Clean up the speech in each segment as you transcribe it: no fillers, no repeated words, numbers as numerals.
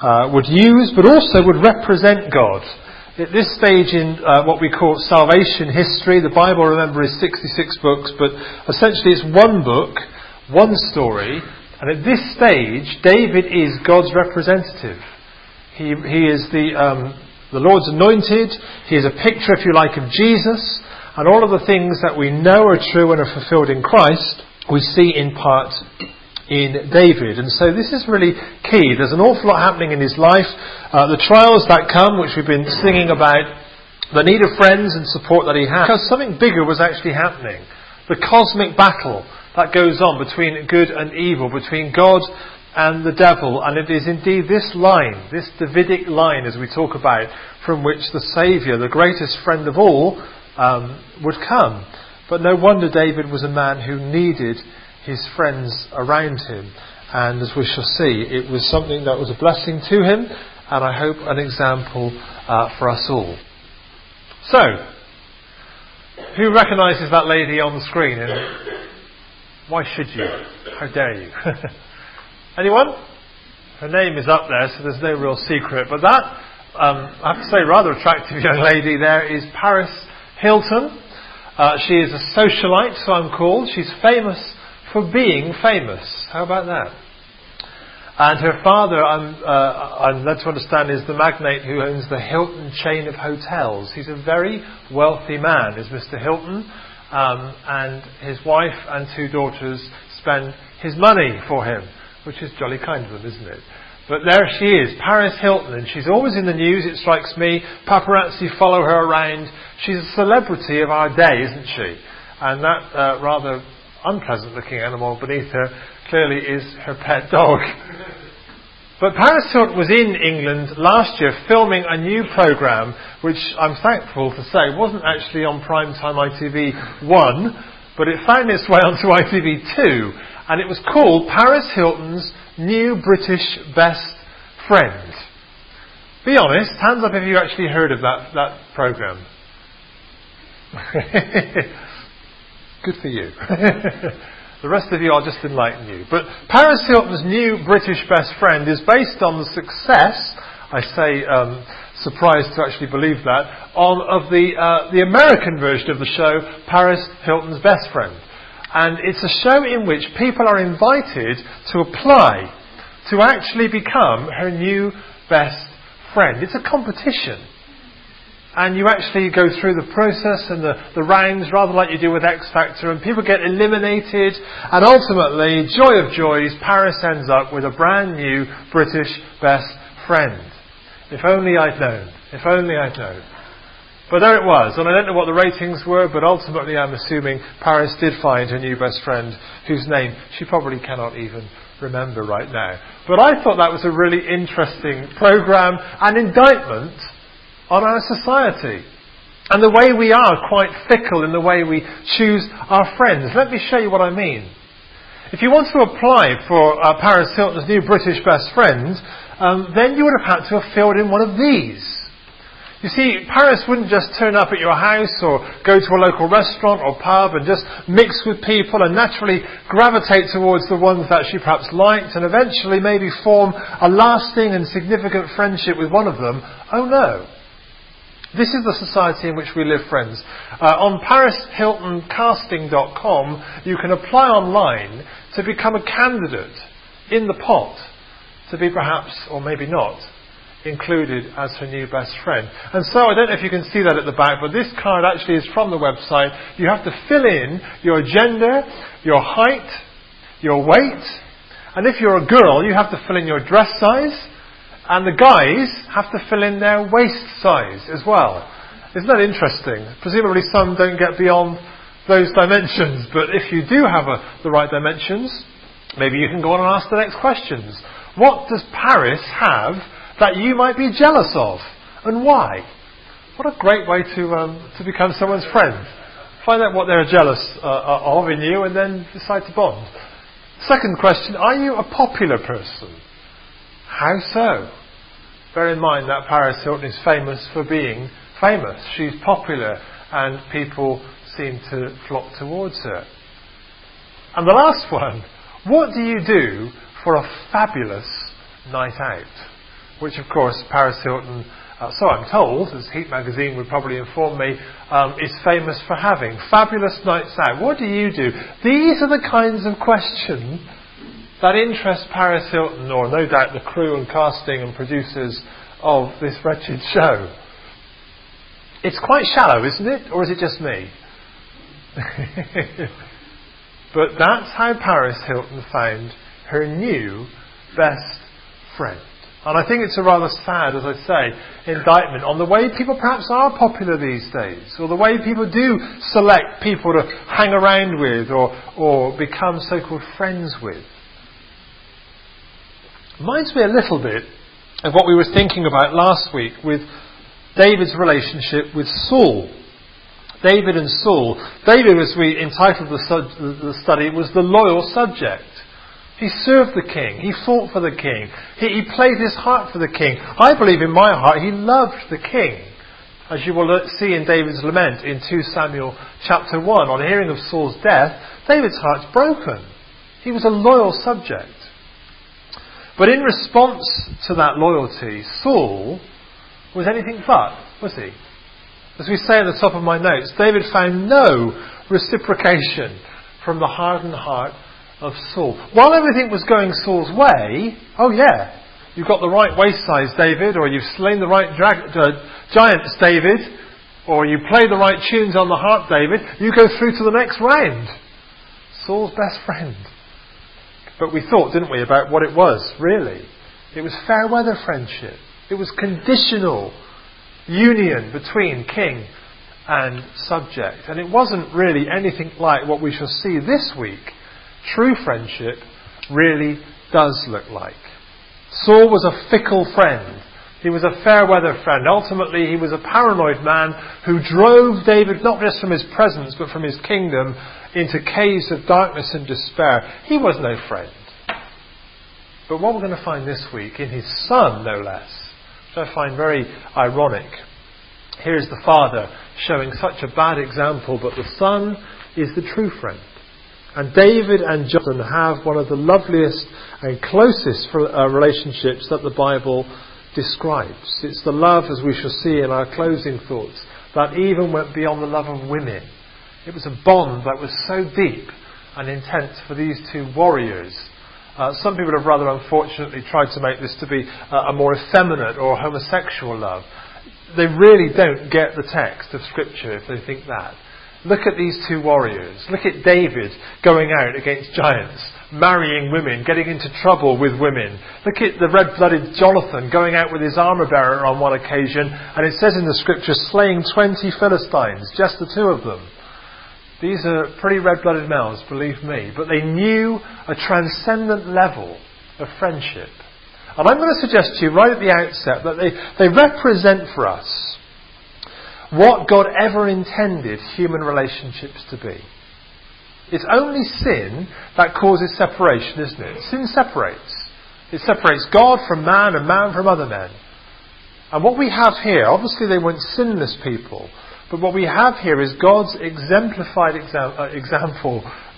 would use, but also would represent God. At this stage in what we call salvation history, the Bible, remember, is 66 books, but essentially it's one book, one story, and at this stage, David is God's representative. He is the Lord's anointed. He is a picture, if you like, of Jesus, and all of the things that we know are true and are fulfilled in Christ, we see in part in David. And so this is really key. There's an awful lot happening in his life. The trials that come, which we've been singing about, the need of friends and support that he had, because something bigger was actually happening. The cosmic battle that goes on between good and evil, between God and the devil. And it is indeed this line, this Davidic line, as we talk about, from which the Saviour, the greatest friend of all, would come. But no wonder David was a man who needed his friends around him, and as we shall see, it was something that was a blessing to him, and I hope an example for us all. So, who recognises that lady on the screen? And why should you? How dare you? Anyone? Her name is up there, so there's no real secret. But that, I have to say, rather attractive young lady there is Paris Hilton. She is a socialite, so I'm called. She's famous for being famous. How about that? And her father, I'm led to understand, is the magnate who owns the Hilton chain of hotels. He's a very wealthy man, is Mr. Hilton, and his wife and 2 daughters spend his money for him, which is jolly kind of them, isn't it? But there she is, Paris Hilton, and she's always in the news, it strikes me. Paparazzi follow her around. She's a celebrity of our day, isn't she? And that rather unpleasant looking animal beneath her clearly is her pet dog. But Paris Hilton was in England last year filming a new programme which I'm thankful to say wasn't actually on primetime ITV1, but it found its way onto ITV2, and it was called Paris Hilton's New British Best Friend. Be honest, hands up if you actually heard of that programme. Good for you. The rest of you, I'll just enlighten you. But Paris Hilton's New British Best Friend is based on the success, I say, surprised to actually believe that, of the American version of the show, Paris Hilton's Best Friend. And it's a show in which people are invited to apply to actually become her new best friend. It's a competition. And you actually go through the process and the rounds, rather like you do with X Factor, and people get eliminated, and ultimately, joy of joys, Paris ends up with a brand new British best friend. If only I'd known. If only I'd known. But there it was, and I don't know what the ratings were, but ultimately I'm assuming Paris did find her new best friend, whose name she probably cannot even remember right now. But I thought that was a really interesting programme, an indictment on our society, and the way we are quite fickle in the way we choose our friends. Let me show you what I mean. If you want to apply for Paris Hilton's New British Best Friend, then you would have had to have filled in one of these. You see, Paris wouldn't just turn up at your house or go to a local restaurant or pub and just mix with people and naturally gravitate towards the ones that she perhaps liked and eventually maybe form a lasting and significant friendship with one of them. Oh no. This is the society in which we live, friends. On ParisHiltonCasting.com, you can apply online to become a candidate in the pot to be perhaps, or maybe not, included as her new best friend. And so, I don't know if you can see that at the back, but this card actually is from the website. You have to fill in your gender, your height, your weight, and if you're a girl, you have to fill in your dress size, and the guys have to fill in their waist size as well. Isn't that interesting? Presumably some don't get beyond those dimensions, but if you do have the right dimensions, maybe you can go on and ask the next questions. What does Paris have that you might be jealous of, and why? What a great way to become someone's friend. Find out what they're jealous of in you, and then decide to bond. Second question, are you a popular person? How so? Bear in mind that Paris Hilton is famous for being famous. She's popular, and people seem to flock towards her. And the last one, what do you do for a fabulous night out? which of course Paris Hilton, so I'm told, as Heat magazine would probably inform me, is famous for having. Fabulous nights out. What do you do? These are the kinds of questions that interest Paris Hilton, or no doubt the crew and casting and producers of this wretched show. It's quite shallow, isn't it? Or is it just me? But that's how Paris Hilton found her new best friend. And I think it's a rather sad, as I say, indictment on the way people perhaps are popular these days, or the way people do select people to hang around with or become so-called friends with. Reminds me a little bit of what we were thinking about last week with David's relationship with Saul. David and Saul. David, as we entitled the study, was the loyal subject. He served the king. He fought for the king. He played his heart for the king. I believe in my heart he loved the king. As you will see in David's lament in 2 Samuel chapter 1. On hearing of Saul's death, David's heart's broken. He was a loyal subject. But in response to that loyalty, Saul was anything but, was he? As we say at the top of my notes, David found no reciprocation from the hardened heart of Saul. While everything was going Saul's way, oh yeah, you've got the right waist size, David, or you've slain the right giants, David, or you play the right tunes on the harp, David, you go through to the next round. Saul's best friend. But we thought, didn't we, about what it was, really. It was fair weather friendship. It was conditional union between king and subject. And it wasn't really anything like what we shall see this week. True friendship really does look like. Saul was a fickle friend. He was a fair weather friend. Ultimately, he was a paranoid man who drove David not just from his presence but from his kingdom into caves of darkness and despair. He was no friend. But what we're going to find this week, in his son no less, which I find very ironic. Here's the father showing such a bad example, but the son is the true friend. And David and Jonathan have one of the loveliest and closest relationships that the Bible describes. It's the love, as we shall see in our closing thoughts, that even went beyond the love of women. It was a bond that was so deep and intense for these two warriors. Some people have rather unfortunately tried to make this to be a more effeminate or homosexual love. They really don't get the text of Scripture if they think that. Look at these two warriors. Look at David going out against giants, marrying women, getting into trouble with women. Look at the red-blooded Jonathan going out with his armour-bearer on one occasion, and it says in the Scripture, slaying 20 Philistines, just the two of them. These are pretty red-blooded males, believe me, but they knew a transcendent level of friendship. And I'm going to suggest to you right at the outset that they represent for us what God ever intended human relationships to be. It's only sin that causes separation, isn't it? Sin separates. It separates God from man and man from other men. And what we have here, obviously they weren't sinless people, but what we have here is God's exemplified example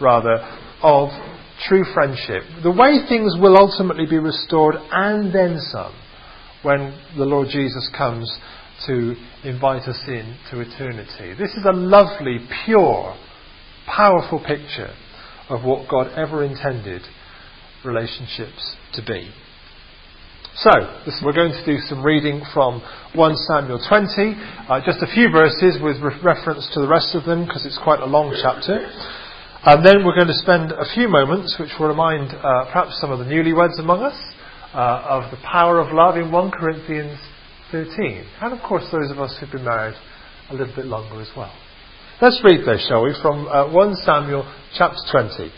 of true friendship. The way things will ultimately be restored and then some when the Lord Jesus comes to invite us into eternity. This is a lovely, pure, powerful picture of what God ever intended relationships to be. So, we're going to do some reading from 1 Samuel 20, just a few verses with reference to the rest of them because it's quite a long chapter. And then we're going to spend a few moments which will remind perhaps some of the newlyweds among us of the power of love in 1 Corinthians 13. And of course those of us who've been married a little bit longer as well. Let's read though, shall we, from 1 Samuel chapter 20.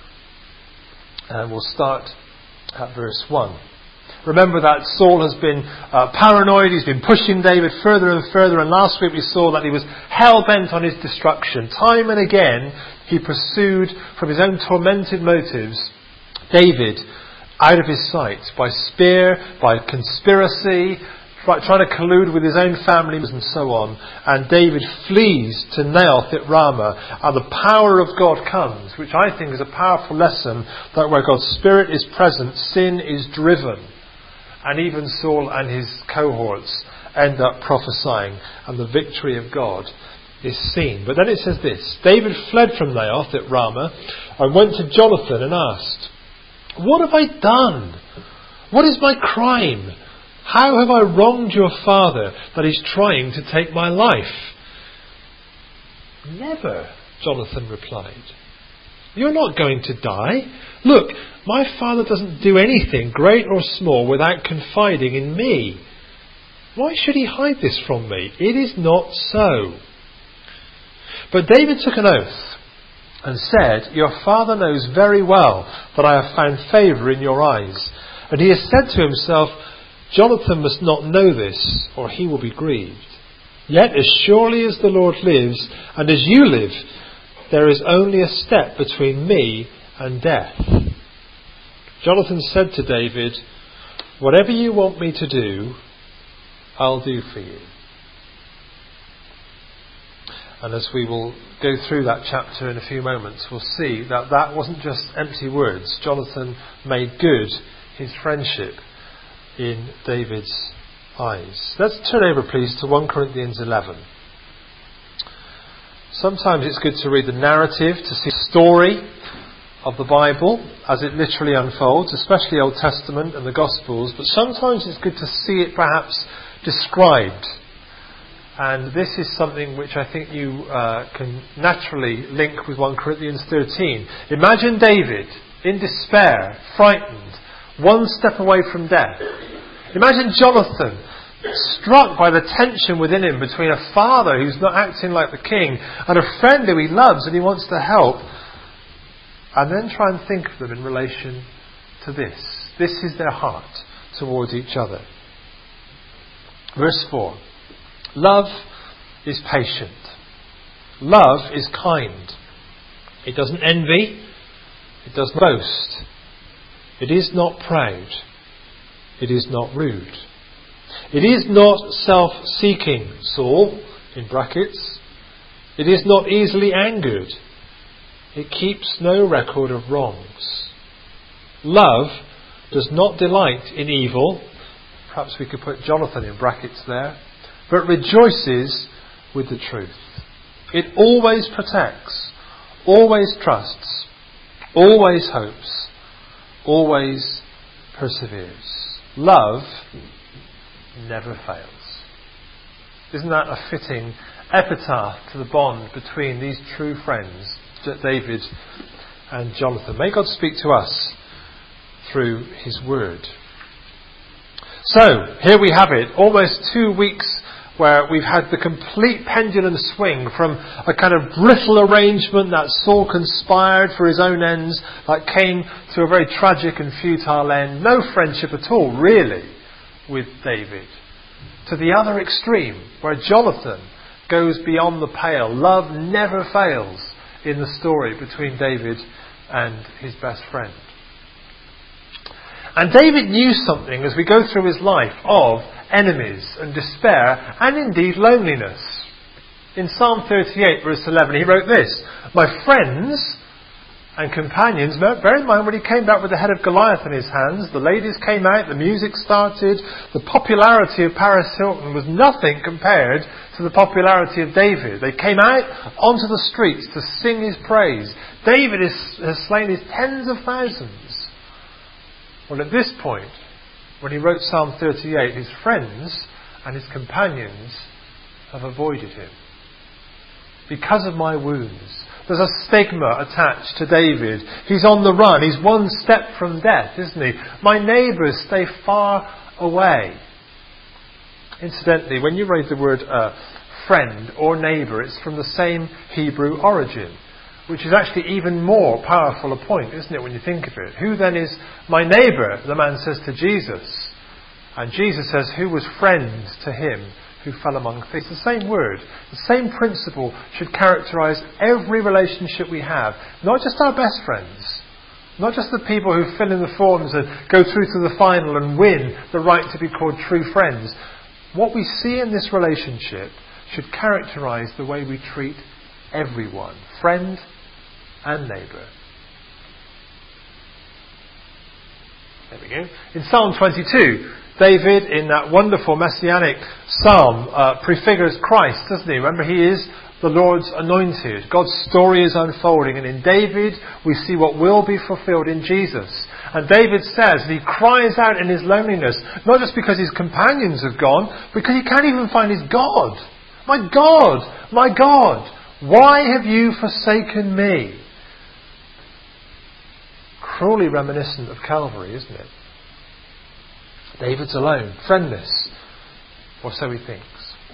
And we'll start at verse 1. Remember that Saul has been paranoid, he's been pushing David further and further, and last week we saw that he was hell-bent on his destruction. Time and again he pursued from his own tormented motives David out of his sight by spear, by conspiracy, trying to collude with his own family and so on. And David flees to Naioth at Ramah, and the power of God comes, which I think is a powerful lesson that where God's Spirit is present, sin is driven. And even Saul and his cohorts end up prophesying, and the victory of God is seen. But then it says this: David fled from Naioth at Ramah and went to Jonathan and asked, "What have I done? What is my crime? How have I wronged your father that he's trying to take my life?" "Never," Jonathan replied. "You're not going to die. Look, my father doesn't do anything, great or small, without confiding in me. Why should he hide this from me? It is not so." But David took an oath and said, "Your father knows very well that I have found favour in your eyes. And he has said to himself, 'Jonathan must not know this, or he will be grieved.' Yet as surely as the Lord lives, and as you live, there is only a step between me and death." Jonathan said to David, "Whatever you want me to do, I'll do for you." And as we will go through that chapter in a few moments, we'll see that that wasn't just empty words. Jonathan made good his friendship in David's eyes. Let's turn over, please, to 1 Corinthians 11. Sometimes it's good to read the narrative, to see the story of the Bible as it literally unfolds, especially Old Testament and the Gospels, but sometimes it's good to see it perhaps described. And this is something which I think you can naturally link with 1 Corinthians 13. Imagine David in despair, frightened, one step away from death. Imagine Jonathan struck by the tension within him between a father who's not acting like the king and a friend who he loves and he wants to help. And then try and think of them in relation to this. This is their heart towards each other. Verse 4. Love is patient. Love is kind. It doesn't envy. It doesn't boast. It is not proud. It is not rude. It is not self-seeking, Saul, in brackets. It is not easily angered. It keeps no record of wrongs. Love does not delight in evil. Perhaps we could put Jonathan in brackets there. But rejoices with the truth. It always protects, always trusts, always hopes, always perseveres. Love never fails. Isn't that a fitting epitaph to the bond between these true friends, David and Jonathan? May God speak to us through his word. So, here we have it, almost 2 weeks where we've had the complete pendulum swing from a kind of brittle arrangement that Saul conspired for his own ends, that came to a very tragic and futile end. No friendship at all, really, with David. To the other extreme, where Jonathan goes beyond the pale. Love never fails in the story between David and his best friend. And David knew something as we go through his life of enemies and despair and indeed loneliness. In Psalm 38 verse 11 he wrote this: "My friends and companions," bear in mind when he came back with the head of Goliath in his hands, the ladies came out, the music started, the popularity of Paris Hilton was nothing compared to the popularity of David. They came out onto the streets to sing his praise. David has slain his tens of thousands. Well, at this point, when he wrote Psalm 38, his friends and his companions have avoided him. Because of my wounds. There's a stigma attached to David. He's on the run. He's one step from death, isn't he? My neighbours stay far away. Incidentally, when you read the word friend or neighbour, it's from the same Hebrew origin, which is actually even more powerful a point, isn't it, when you think of it? Who then is my neighbour? The man says to Jesus. And Jesus says, who was friend to him who fell among thieves? The same word, the same principle should characterise every relationship we have. Not just our best friends. Not just the people who fill in the forms and go through to the final and win the right to be called true friends. What we see in this relationship should characterise the way we treat everyone. Friend and neighbour. There we go. In Psalm 22, David, in that wonderful messianic psalm, prefigures Christ, doesn't he? Remember, he is the Lord's anointed. God's story is unfolding, and in David we see what will be fulfilled in Jesus. And David says, and he cries out in his loneliness, not just because his companions have gone, because he can't even find his God. My God, my God, why have you forsaken me? Cruelly reminiscent of Calvary, isn't it? David's alone, friendless, or so he thinks.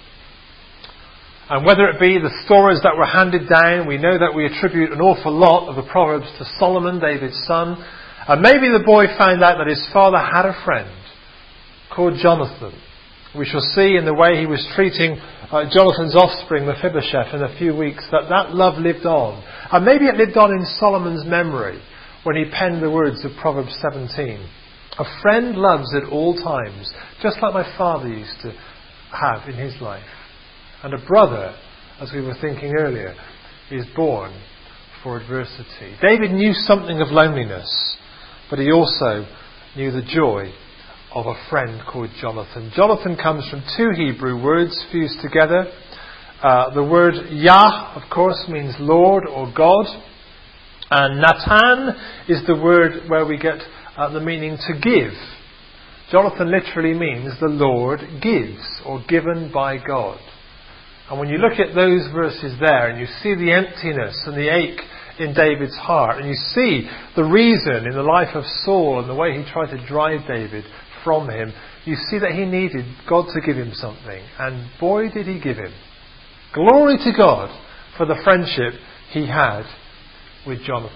And whether it be the stories that were handed down, we know that we attribute an awful lot of the Proverbs to Solomon, David's son. And maybe the boy found out that his father had a friend called Jonathan. We shall see in the way he was treating Jonathan's offspring, Mephibosheth, in a few weeks, that love lived on. And maybe it lived on in Solomon's memory when he penned the words of Proverbs 17. A friend loves at all times, just like my father used to have in his life. And a brother, as we were thinking earlier, is born for adversity. David knew something of loneliness, but he also knew the joy of a friend called Jonathan. Jonathan comes from two Hebrew words fused together. The word Yah, of course, means Lord or God. And Natan is the word where we get the meaning to give. Jonathan literally means the Lord gives, or given by God. And when you look at those verses there and you see the emptiness and the ache in David's heart, and you see the reason in the life of Saul and the way he tried to drive David from him, you see that he needed God to give him something. And boy, did he give him. Glory to God for the friendship he had with Jonathan.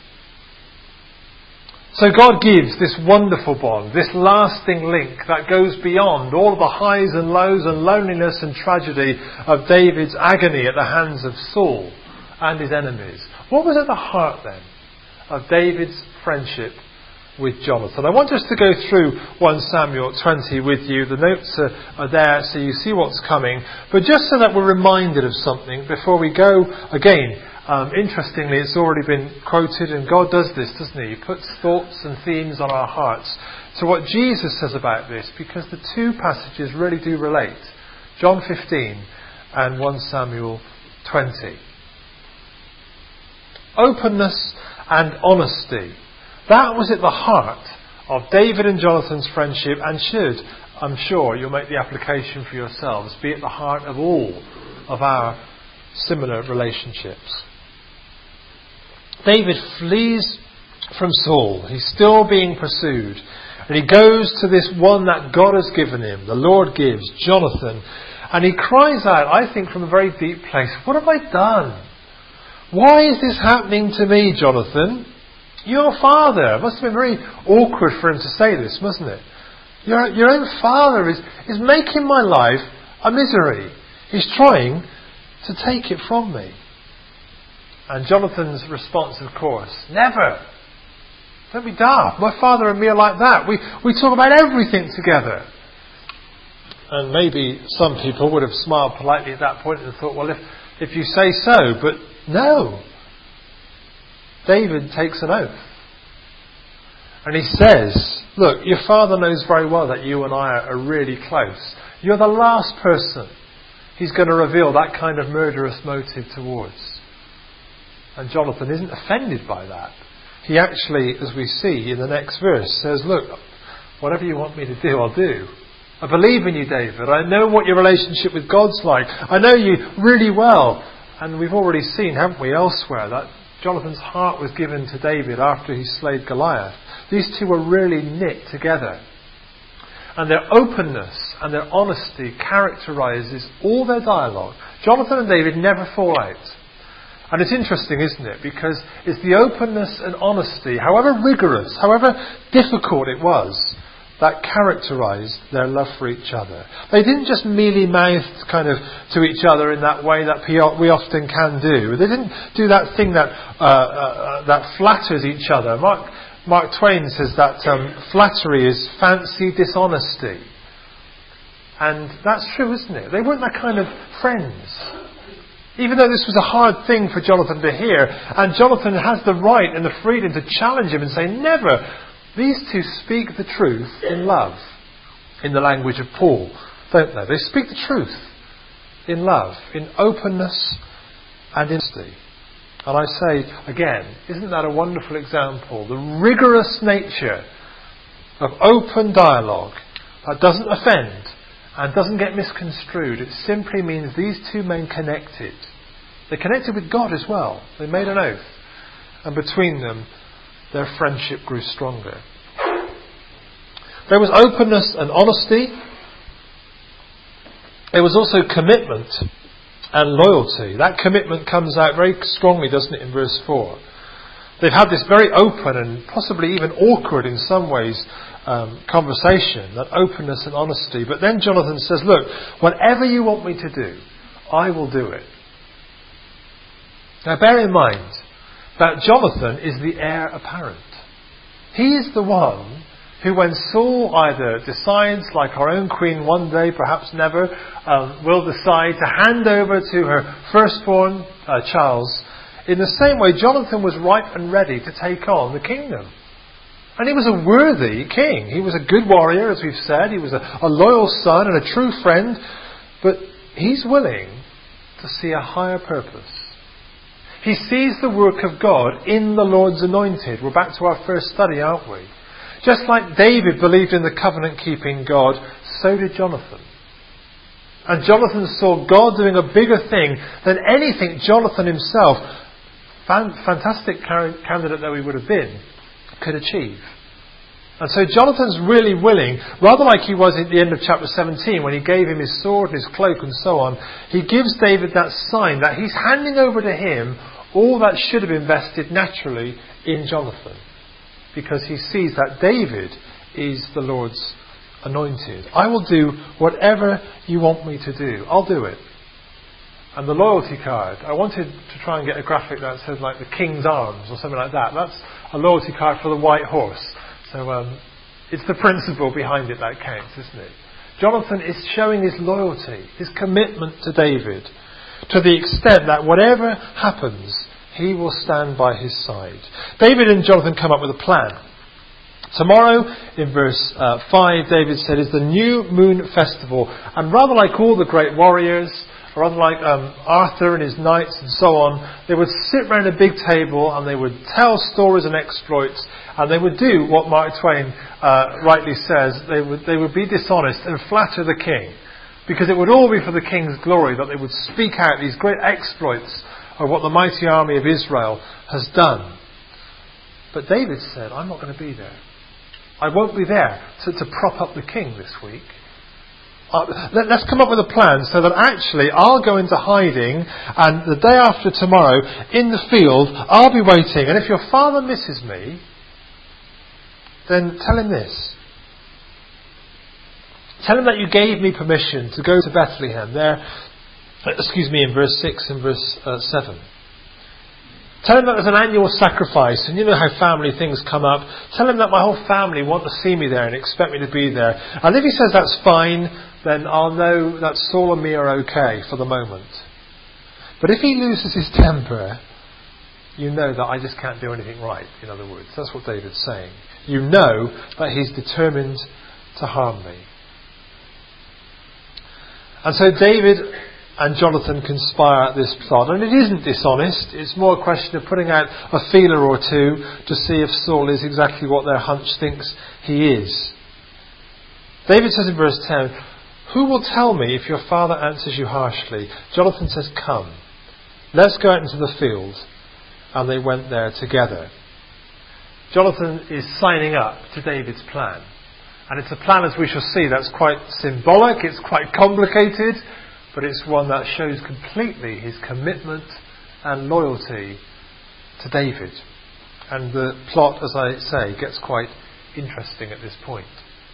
So God gives this wonderful bond, this lasting link that goes beyond all of the highs and lows and loneliness and tragedy of David's agony at the hands of Saul and his enemies. What was at the heart then of David's friendship with Jonathan? I want us to go through 1 Samuel 20 with you. The notes are there so you see what's coming. But just so that we're reminded of something before we go again. Interestingly, it's already been quoted, and God does this, doesn't he? He puts thoughts and themes on our hearts. So what Jesus says about this, because the two passages really do relate. John 15 and 1 Samuel 20. Openness and honesty. That was at the heart of David and Jonathan's friendship, and should, I'm sure, you'll make the application for yourselves, be at the heart of all of our similar relationships. David flees from Saul. He's still being pursued. And he goes to this one that God has given him, the Lord gives, Jonathan. And he cries out, I think from a very deep place, what have I done? Why is this happening to me, Jonathan? Your father. It must have been very awkward for him to say this, mustn't it? Your own father is making my life a misery. He's trying to take it from me. And Jonathan's response, of course, never. Don't be daft. My father and me are like that. We talk about everything together. And maybe some people would have smiled politely at that point and thought, well, if you say so, but no. David takes an oath. And he says, look, your father knows very well that you and I are really close. You're the last person he's going to reveal that kind of murderous motive towards. And Jonathan isn't offended by that. He actually, as we see in the next verse, says, look, whatever you want me to do, I'll do. I believe in you, David. I know what your relationship with God's like. I know you really well. And we've already seen, haven't we, elsewhere, that Jonathan's heart was given to David after he slayed Goliath. These two were really knit together. And their openness and their honesty characterises all their dialogue. Jonathan and David never fall out. And it's interesting, isn't it? Because it's the openness and honesty, however rigorous, however difficult it was, that characterised their love for each other. They didn't just mealy-mouthed kind of to each other in that way that we often can do. They didn't do that thing that flatters each other. Mark Twain says that flattery is fancy dishonesty. And that's true, isn't it? They weren't that kind of friends. Even though this was a hard thing for Jonathan to hear, and Jonathan has the right and the freedom to challenge him and say, never. These two speak the truth in love. in the language of Paul, don't they? They speak the truth in love, in openness and in honesty. And I say again, isn't that a wonderful example? The rigorous nature of open dialogue that doesn't offend and doesn't get misconstrued. It simply means these two men connected. They connected with God as well. They made an oath. And between them, their friendship grew stronger. There was openness and honesty. There was also commitment and loyalty. That commitment comes out very strongly, doesn't it, in verse 4. They've had this very open and possibly even awkward in some ways conversation, that openness and honesty. But then Jonathan says, look, whatever you want me to do, I will do it. Now bear in mind that Jonathan is the heir apparent. He is the one who, when Saul either decides, like our own queen one day, perhaps never, will decide to hand over to her firstborn, Charles, in the same way Jonathan was ripe and ready to take on the kingdom. And he was a worthy king. He was a good warrior, as we've said. He was a loyal son and a true friend. But he's willing to see a higher purpose. He sees the work of God in the Lord's anointed. We're back to our first study, aren't we? Just like David believed in the covenant-keeping God, so did Jonathan. And Jonathan saw God doing a bigger thing than anything Jonathan himself, fantastic candidate though he would have been, could achieve. And so Jonathan's really willing, rather like he was at the end of chapter 17 when he gave him his sword and his cloak and so on, he gives David that sign that he's handing over to him all that should have been vested naturally in Jonathan. Because he sees that David is the Lord's anointed. I will do whatever you want me to do. I'll do it. And the loyalty card, I wanted to try and get a graphic that says like the King's Arms or something like that. That's a loyalty card for the white horse. So it's the principle behind it that counts, isn't it? Jonathan is showing his loyalty, his commitment to David, to the extent that whatever happens, he will stand by his side. David and Jonathan come up with a plan. Tomorrow, in verse 5, David said, is the new moon festival. And rather like all the great warriors, rather like Arthur and his knights and so on, they would sit round a big table and they would tell stories and exploits, and they would do what Mark Twain rightly says, they would be dishonest and flatter the king. Because it would all be for the king's glory that they would speak out these great exploits of what the mighty army of Israel has done. But David said, I'm not going to be there. I won't be there to prop up the king this week. Let's come up with a plan so that actually I'll go into hiding, and the day after tomorrow in the field I'll be waiting, and if your father misses me, then tell him this. Tell him that you gave me permission to go to Bethlehem there, in verse 6 and verse 7. Tell him that there's an annual sacrifice, and you know how family things come up. Tell him that my whole family want to see me there and expect me to be there. And if he says that's fine, then I'll know that Saul and me are okay for the moment. But if he loses his temper, you know that I just can't do anything right, in other words. That's what David's saying. You know that he's determined to harm me. And so David and Jonathan conspire at this plot. And it isn't dishonest. It's more a question of putting out a feeler or two to see if Saul is exactly what their hunch thinks he is. David says in verse 10, who will tell me if your father answers you harshly? Jonathan says, come, let's go out into the field. And they went there together. Jonathan is signing up to David's plan. And it's a plan, as we shall see, that's quite symbolic, it's quite complicated, but it's one that shows completely his commitment and loyalty to David. And the plot, as I say, gets quite interesting at this point.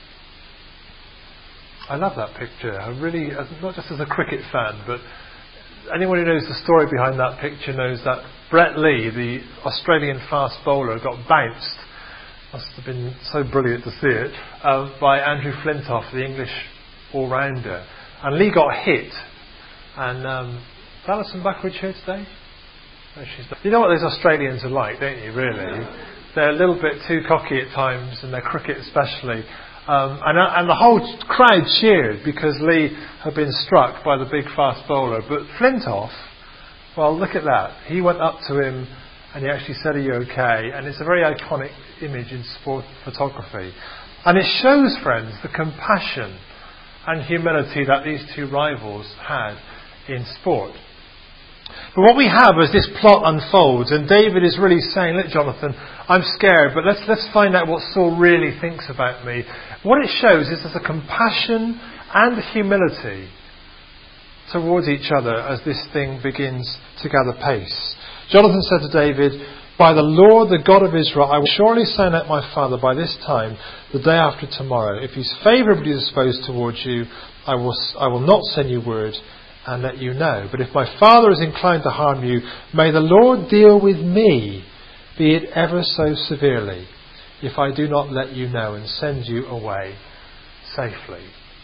I love that picture. I really, not just as a cricket fan, but anyone who knows the story behind that picture knows that Brett Lee, the Australian fast bowler, got bounced. Must have been so brilliant to see it, by Andrew Flintoff, the English all-rounder. And Lee got hit. And is Alison Buckridge here today? No, she's not. You know what those Australians are like, don't you, really? They're a little bit too cocky at times, and their cricket especially. And the whole crowd cheered because Lee had been struck by the big fast bowler. But Flintoff, well, look at that. He went up to him and he actually said, "Are you okay?" And it's a very iconic image in sport photography. And it shows, friends, the compassion and humility that these two rivals had in sport. But what we have as this plot unfolds, and David is really saying, "Look, Jonathan, I'm scared, but let's find out what Saul really thinks about me." What it shows is there's a compassion and humility towards each other as this thing begins to gather pace. Jonathan said to David, "By the Lord, the God of Israel, I will surely send out my father by this time, the day after tomorrow. If he's favourably disposed towards you, I will not send you word and let you know. But if my father is inclined to harm you, may the Lord deal with me, be it ever so severely, if I do not let you know and send you away safely."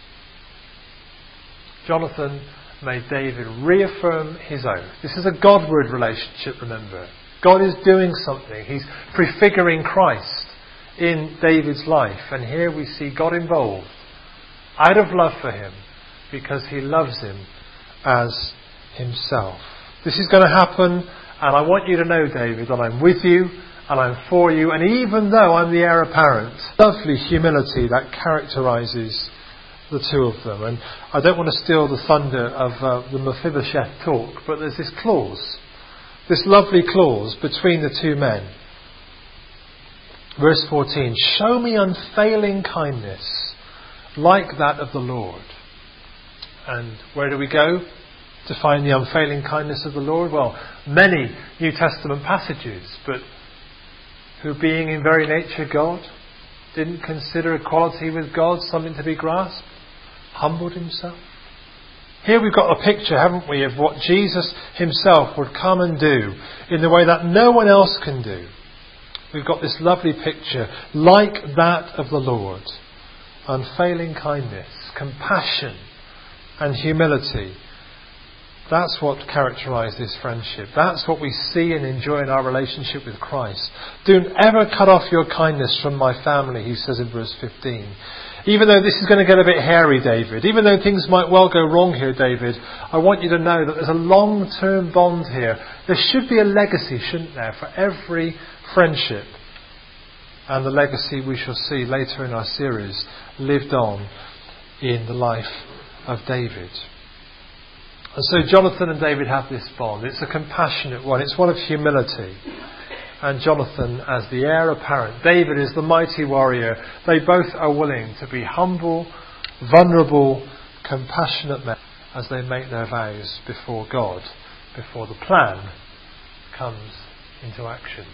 Jonathan made David reaffirm his oath. This is a Godward relationship, remember. God is doing something. He's prefiguring Christ in David's life. And here we see God involved out of love for him because he loves him as himself. This is going to happen, and I want you to know, David, that I'm with you and I'm for you. And even though I'm the heir apparent, lovely humility that characterises the two of them. And I don't want to steal the thunder of the Mephibosheth talk, but there's this clause, this lovely clause between the two men. Verse 14, "Show me unfailing kindness like that of the Lord." And where do we go to find the unfailing kindness of the Lord? Well, many New Testament passages, but who, being in very nature God, didn't consider equality with God something to be grasped, humbled himself. Here we've got a picture, haven't we, of what Jesus himself would come and do in the way that no one else can do. We've got this lovely picture, like that of the Lord. Unfailing kindness, compassion and humility. That's what characterised this friendship. That's what we see and enjoy in our relationship with Christ. "Don't ever cut off your kindness from my family," he says in verse 15. Even though this is going to get a bit hairy, David, even though things might well go wrong here, David, I want you to know that there's a long-term bond here. There should be a legacy, shouldn't there, for every friendship. And the legacy we shall see later in our series lived on in the life of David. And so Jonathan and David have this bond. It's a compassionate one. It's one of humility. And Jonathan as the heir apparent. David is the mighty warrior. They both are willing to be humble, vulnerable, compassionate men as they make their vows before God, before the plan comes into action.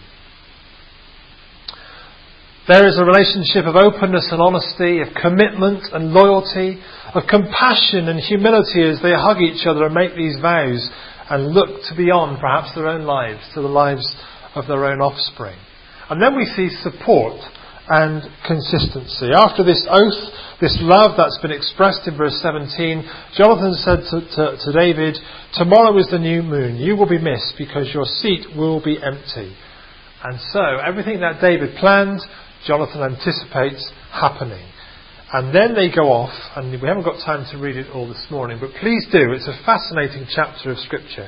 There is a relationship of openness and honesty, of commitment and loyalty, of compassion and humility as they hug each other and make these vows and look to beyond perhaps their own lives, to the lives of their own offspring. And then we see support and consistency. After this oath, this love that's been expressed in verse 17, Jonathan said to David, "Tomorrow is the new moon. You will be missed because your seat will be empty." And so everything that David planned, Jonathan anticipates happening. And then they go off, and we haven't got time to read it all this morning, but please do. It's a fascinating chapter of Scripture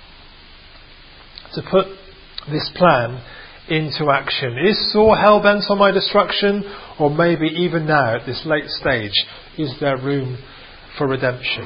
to put this plan into action. Is Saul hell-bent on my destruction? Or maybe even now, at this late stage, is there room for redemption?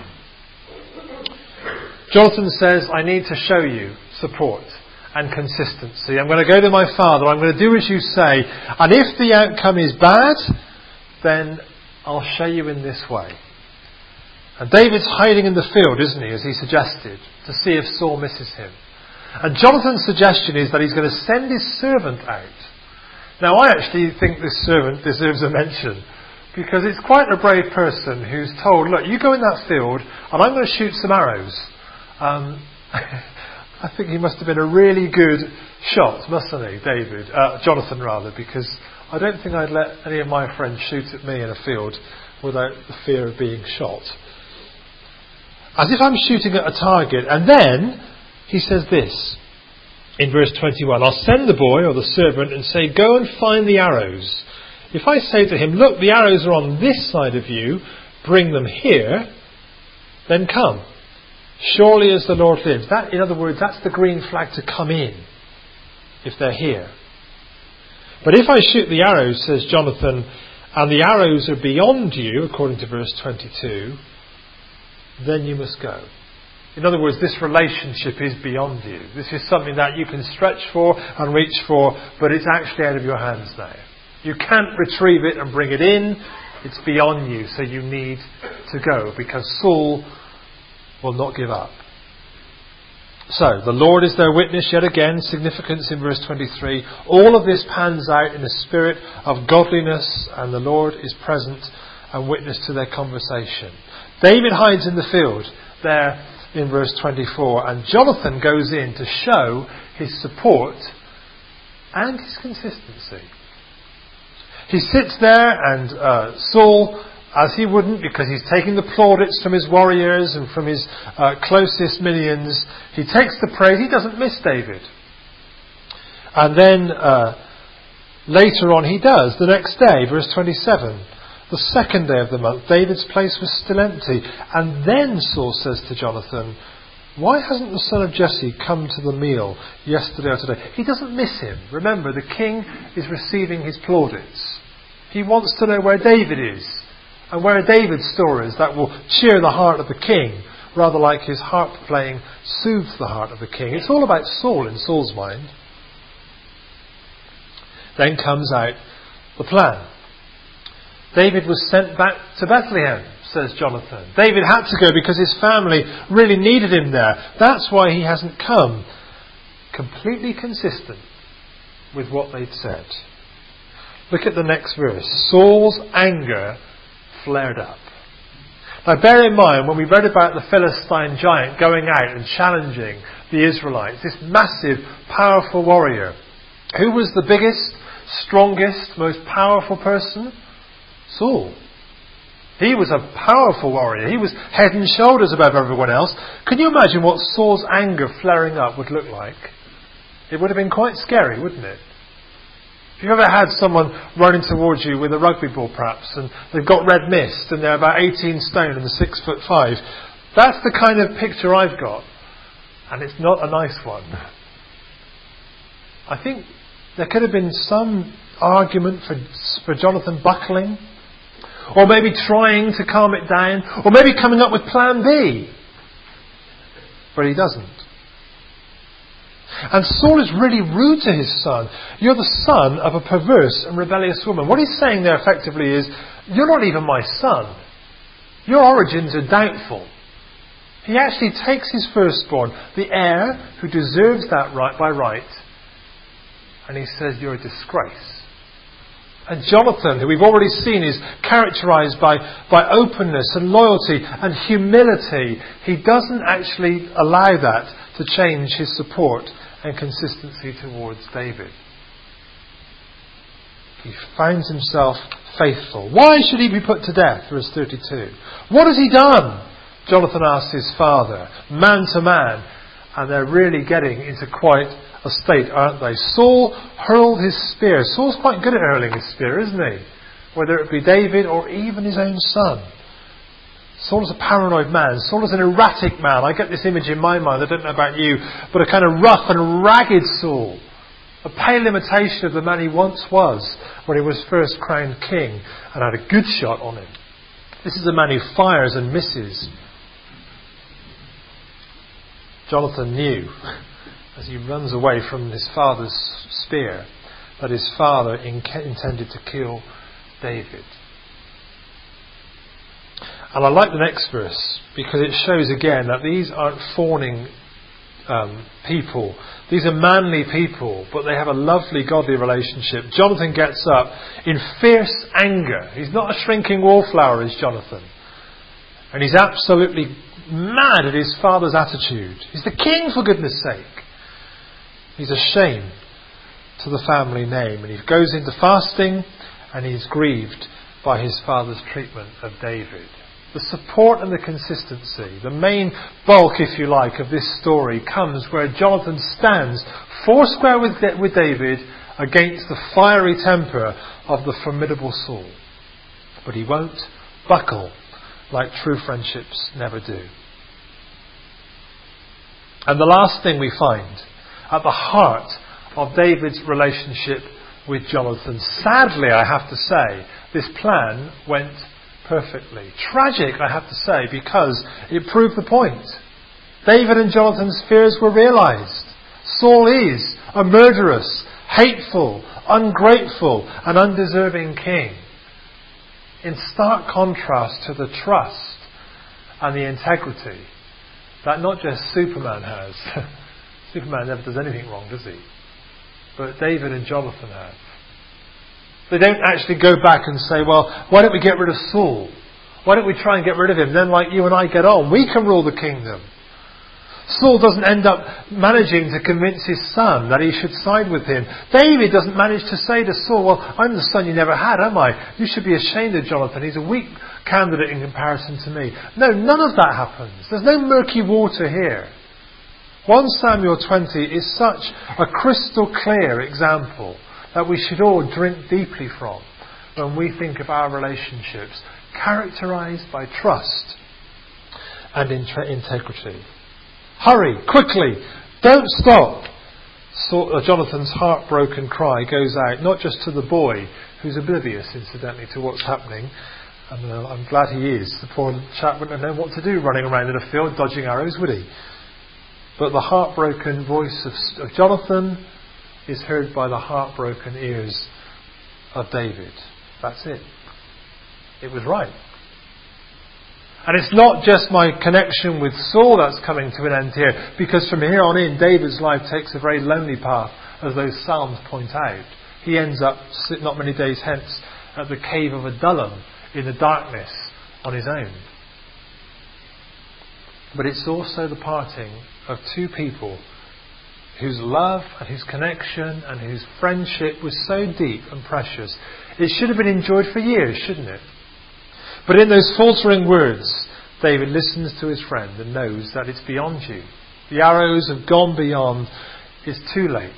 Jonathan says, "I need to show you support and consistency. I'm going to go to my father. I'm going to do as you say. And if the outcome is bad, then I'll show you in this way." And David's hiding in the field, isn't he, as he suggested, to see if Saul misses him. And Jonathan's suggestion is that he's going to send his servant out. Now, I actually think this servant deserves a mention, because it's quite a brave person who's told, "Look, you go in that field, and I'm going to shoot some arrows." I think he must have been a really good shot, mustn't he, David? Jonathan, rather, because I don't think I'd let any of my friends shoot at me in a field without the fear of being shot. As if I'm shooting at a target. And then he says this in verse 21, "I'll send the boy or the servant and say, 'Go and find the arrows.' If I say to him, look, the arrows are on this side of you, bring them here, then come. Surely as the Lord lives. That, in other words, that's the green flag to come in, if they're here. But if I shoot the arrows, says Jonathan, and the arrows are beyond you, according to verse 22, then you must go. In other words, this relationship is beyond you. This is something that you can stretch for and reach for, but it's actually out of your hands now. You can't retrieve it and bring it in. It's beyond you, so you need to go, because Saul will not give up. So, the Lord is their witness, yet again, significance in verse 23. All of this pans out in a spirit of godliness, and the Lord is present and witness to their conversation. David hides in the field there in verse 24, and Jonathan goes in to show his support and his consistency. He sits there, and Saul, as he wouldn't, because he's taking the plaudits from his warriors and from his closest minions, he takes the praise. He doesn't miss David. And then later on he does, the next day, verse 27. The second day of the month, David's place was still empty. And then Saul says to Jonathan, why hasn't the son of Jesse come to the meal yesterday or today? He doesn't miss him. Remember, the king is receiving his plaudits. He wants to know where David is and where are David's stories that will cheer the heart of the king, rather like his harp playing soothes the heart of the king. It's all about Saul in Saul's mind. Then comes out the plan. David was sent back to Bethlehem, says Jonathan. David had to go because his family really needed him there. That's why he hasn't come. Completely consistent with what they'd said. Look at the next verse. Saul's anger flared up. Now bear in mind, when we read about the Philistine giant going out and challenging the Israelites, this massive, powerful warrior, who was the biggest, strongest, most powerful person? Saul. He was a powerful warrior. He was head and shoulders above everyone else. Can you imagine what Saul's anger flaring up would look like? It would have been quite scary, wouldn't it? If you've ever had someone running towards you with a rugby ball perhaps, and they've got red mist and they're about 18 stone and 6'5", that's the kind of picture I've got. And it's not a nice one. I think there could have been some argument for Jonathan buckling, or maybe trying to calm it down, or maybe coming up with plan B. But he doesn't. And Saul is really rude to his son. You're the son of a perverse and rebellious woman. What he's saying there effectively is, you're not even my son. Your origins are doubtful. He actually takes his firstborn, the heir who deserves that right by right, and he says, you're a disgrace. And Jonathan, who we've already seen is characterised by openness and loyalty and humility, he doesn't actually allow that to change his support and consistency towards David. He finds himself faithful. Why should he be put to death? Verse 32. What has he done? Jonathan asks his father, man to man. And they're really getting into quite a state, aren't they? Saul hurled his spear. Saul's quite good at hurling his spear, isn't he? Whether it be David or even his own son. Saul is a paranoid man. Saul is an erratic man. I get this image in my mind, I don't know about you, but a kind of rough and ragged Saul. A pale imitation of the man he once was when he was first crowned king and had a good shot on him. This is a man who fires and misses. Jonathan knew, as he runs away from his father's spear, that his father intended to kill David. And I like the next verse, because it shows again that these aren't fawning people. These are manly people, but they have a lovely, godly relationship. Jonathan gets up in fierce anger. He's not a shrinking wallflower, is Jonathan. And he's absolutely mad at his father's attitude. He's the king, for goodness sake. He's a shame to the family name. And he goes into fasting, and he's grieved by his father's treatment of David. The support and the consistency, the main bulk, if you like, of this story comes where Jonathan stands foursquare with David against the fiery temper of the formidable Saul. But he won't buckle like true friendships never do. And the last thing we find at the heart of David's relationship with Jonathan, sadly I have to say, this plan went perfectly. Tragic, I have to say, because it proved the point. David and Jonathan's fears were realised. Saul is a murderous, hateful, ungrateful and undeserving king. In stark contrast to the trust and the integrity that not just Superman has. Superman never does anything wrong, does he? But David and Jonathan have. They don't actually go back and say, well, why don't we get rid of Saul? Why don't we try and get rid of him? Then like you and I get on, we can rule the kingdom. Saul doesn't end up managing to convince his son that he should side with him. David doesn't manage to say to Saul, well, I'm the son you never had, am I? You should be ashamed of Jonathan. He's a weak candidate in comparison to me. No, none of that happens. There's no murky water here. 1 Samuel 20 is such a crystal clear example that we should all drink deeply from when we think of our relationships, characterised by trust and integrity. Hurry, quickly, don't stop. Jonathan's heartbroken cry goes out not just to the boy, who's oblivious, incidentally, to what's happening. And I'm glad he is. The poor chap wouldn't have known what to do running around in a field dodging arrows, would he? But the heartbroken voice of Jonathan is heard by the heartbroken ears of David. That's it. It was right. And it's not just my connection with Saul that's coming to an end here, because from here on in, David's life takes a very lonely path, as those Psalms point out. He ends up, not many days hence, at the cave of Adullam in the darkness on his own. But it's also the parting of two people whose love and whose connection and whose friendship was so deep and precious. It should have been enjoyed for years, shouldn't it? But in those faltering words, David listens to his friend and knows that it's beyond you. The arrows have gone beyond. It's too late.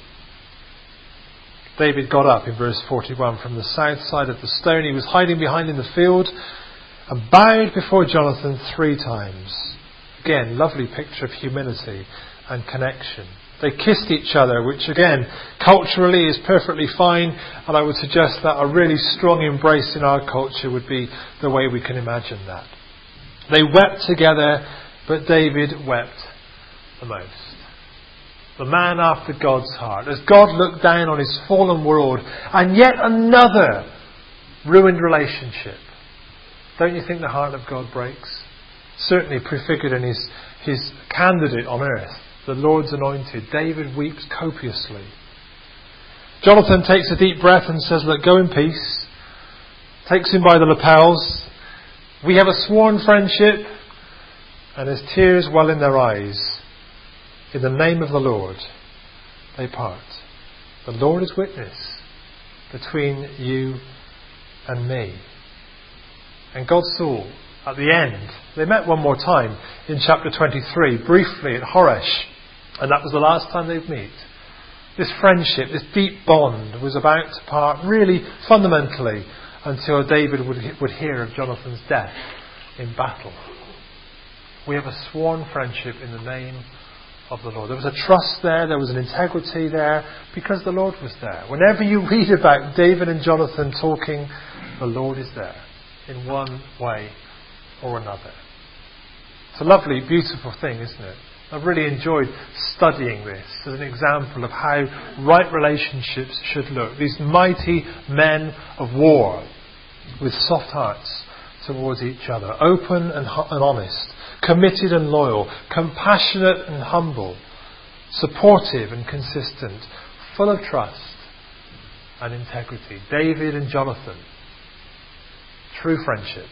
David got up in verse 41 from the south side of the stone he was hiding behind in the field and bowed before Jonathan 3 times. Again, lovely picture of humility and connection. They kissed each other, which again, culturally is perfectly fine, and I would suggest that a really strong embrace in our culture would be the way we can imagine that. They wept together, but David wept the most. The man after God's heart, as God looked down on his fallen world, and yet another ruined relationship. Don't you think the heart of God breaks? Certainly prefigured in his candidate on earth, the Lord's anointed. David weeps copiously. Jonathan takes a deep breath and says, look, go in peace. Takes him by the lapels. We have a sworn friendship. And as tears well in their eyes, in the name of the Lord, they part. The Lord is witness between you and me. And God saw at the end, they met one more time in chapter 23, briefly at Horesh. And that was the last time they'd meet. This friendship, this deep bond was about to part really fundamentally until David would hear of Jonathan's death in battle. We have a sworn friendship in the name of the Lord. There was a trust there was an integrity there, because the Lord was there. Whenever you read about David and Jonathan talking, the Lord is there in one way or another. It's a lovely, beautiful thing, isn't it? I've really enjoyed studying this as an example of how right relationships should look. These mighty men of war with soft hearts towards each other, open and honest, committed and loyal, compassionate and humble, supportive and consistent, full of trust and integrity. David and Jonathan. True friendship.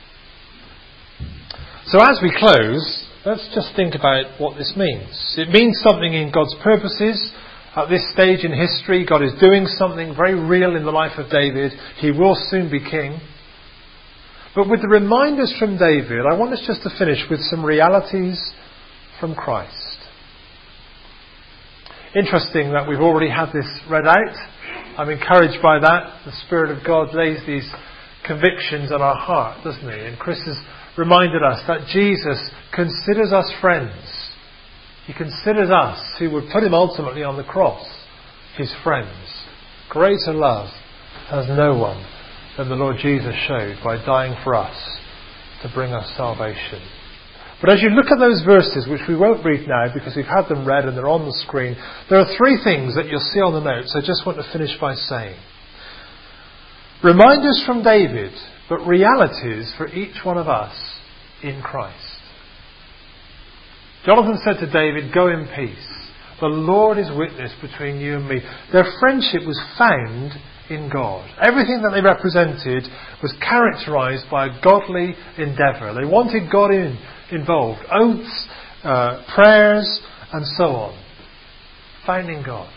So as we close, let's just think about what this means. It means something in God's purposes. At this stage in history, God is doing something very real in the life of David. He will soon be king. But with the reminders from David, I want us just to finish with some realities from Christ. Interesting that we've already had this read out. I'm encouraged by that. The Spirit of God lays these convictions on our heart, doesn't He? And Chris has reminded us that Jesus considers us friends. He considers us, who would put Him ultimately on the cross, His friends. Greater love has no one than the Lord Jesus showed by dying for us to bring us salvation. But as you look at those verses, which we won't read now because we've had them read and they're on the screen, there are three things that you'll see on the notes I just want to finish by saying. Reminders from David, but realities for each one of us in Christ. Jonathan said to David, "Go in peace. The Lord is witness between you and me." Their friendship was found in God. Everything that they represented was characterised by a godly endeavour. They wanted God involved. Oaths, prayers, and so on. Found in God.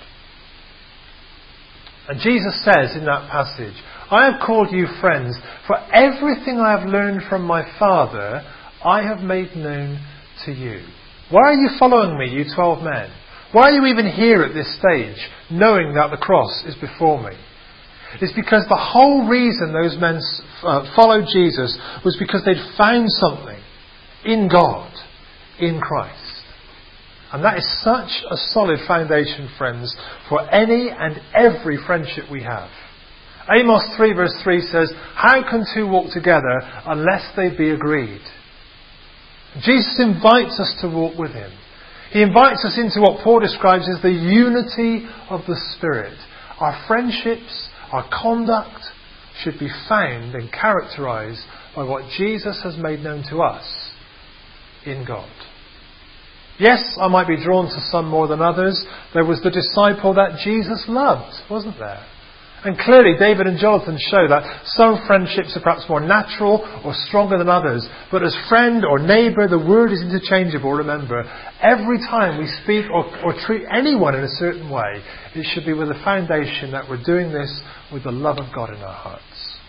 And Jesus says in that passage, "I have called you friends, for everything I have learned from my Father, I have made known to you." Why are you following me, you 12 men? Why are you even here at this stage, knowing that the cross is before me? It's because the whole reason those men followed Jesus was because they'd found something in God, in Christ. And that is such a solid foundation, friends, for any and every friendship we have. Amos 3 verse 3 says, "How can two walk together unless they be agreed?" Jesus invites us to walk with Him. He invites us into what Paul describes as the unity of the Spirit. Our friendships, our conduct should be found and characterised by what Jesus has made known to us in God. Yes, I might be drawn to some more than others. There was the disciple that Jesus loved, wasn't there? And clearly David and Jonathan show that some friendships are perhaps more natural or stronger than others. But as friend or neighbour, the word is interchangeable, remember. Every time we speak or treat anyone in a certain way, it should be with the foundation that we're doing this with the love of God in our hearts.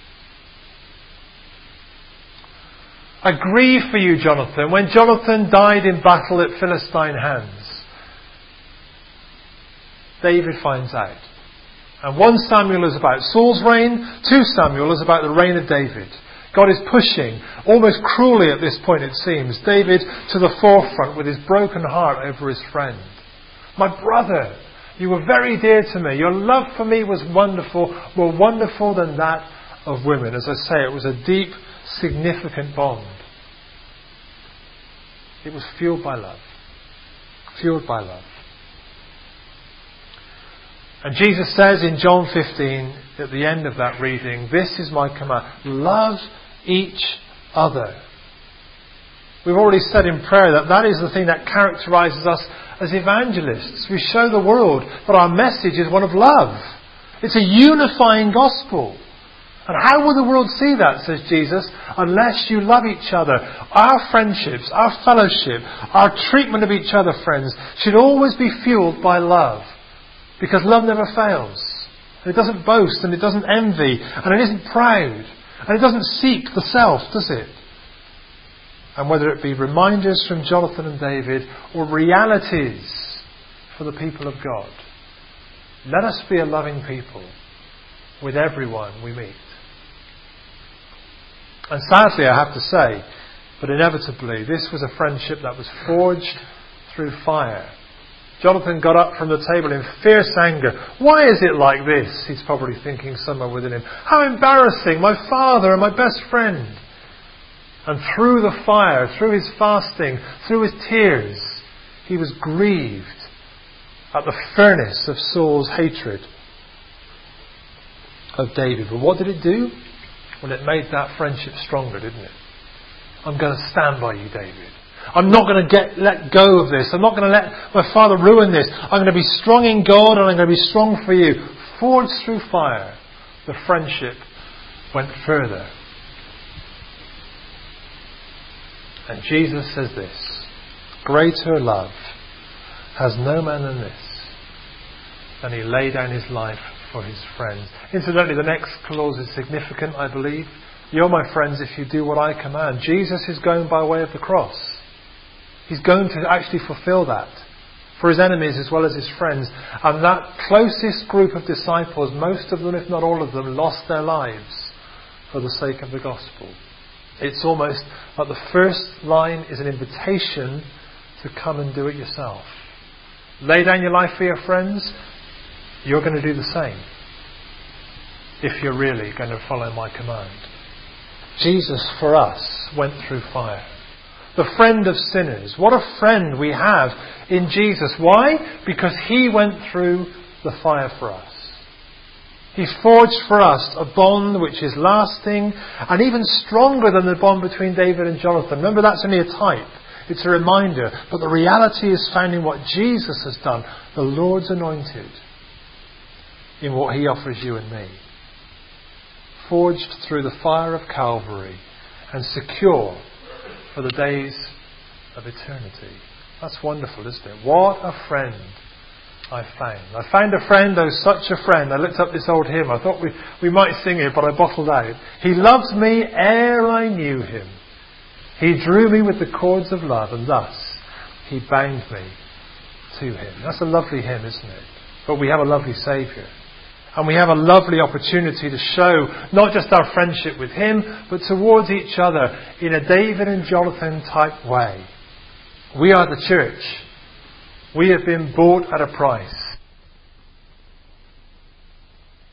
I grieve for you, Jonathan. When Jonathan died in battle at Philistine hands, David finds out. And 1 Samuel is about Saul's reign, 2 Samuel is about the reign of David. God is pushing, almost cruelly at this point it seems, David to the forefront with his broken heart over his friend. "My brother, you were very dear to me. Your love for me was wonderful, more wonderful than that of women." As I say, it was a deep, significant bond. It was fueled by love. Fueled by love. And Jesus says in John 15, at the end of that reading, "This is my command. Love each other." We've already said in prayer that is the thing that characterises us as evangelists. We show the world that our message is one of love. It's a unifying gospel. And how will the world see that, says Jesus, unless you love each other? Our friendships, our fellowship, our treatment of each other, friends, should always be fueled by love. Because love never fails. And it doesn't boast, and it doesn't envy, and it isn't proud, and it doesn't seek the self, does it? And whether it be reminders from Jonathan and David, or realities for the people of God, let us be a loving people with everyone we meet. And sadly, I have to say, but inevitably, this was a friendship that was forged through fire. Jonathan got up from the table in fierce anger. "Why is it like this?" he's probably thinking somewhere within him. "How embarrassing, my father and my best friend." And through the fire, through his fasting, through his tears, he was grieved at the furnace of Saul's hatred of David. But what did it do? Well, it made that friendship stronger, didn't it? "I'm going to stand by you, David. I'm not going to let go of this. I'm not going to let my father ruin this. I'm going to be strong in God, and I'm going to be strong for you." Forged through fire, the friendship went further. And Jesus says this: "Greater love has no man than this, than he lay down his life for his friends." Incidentally, the next clause is significant, I believe. "You're my friends if you do what I command." Jesus is going by way of the cross. He's going to actually fulfill that for his enemies as well as his friends. And that closest group of disciples, most of them, if not all of them, lost their lives for the sake of the gospel. It's almost like the first line is an invitation to come and do it yourself. Lay down your life for your friends. You're going to do the same if you're really going to follow my command. Jesus, for us, went through fire. The friend of sinners. What a friend we have in Jesus. Why? Because he went through the fire for us. He forged for us a bond which is lasting and even stronger than the bond between David and Jonathan. Remember, that's only a type. It's a reminder. But the reality is found in what Jesus has done, the Lord's anointed, in what he offers you and me. Forged through the fire of Calvary and secure for the days of eternity. That's wonderful, isn't it? What a friend I found. I found a friend, oh such a friend. I looked up this old hymn. I thought we might sing it, but I bottled out. He loves me ere I knew him. He drew me with the cords of love, and thus he bound me to him. That's a lovely hymn, isn't it? But we have a lovely Saviour. And we have a lovely opportunity to show not just our friendship with him, but towards each other in a David and Jonathan type way. We are the church. We have been bought at a price.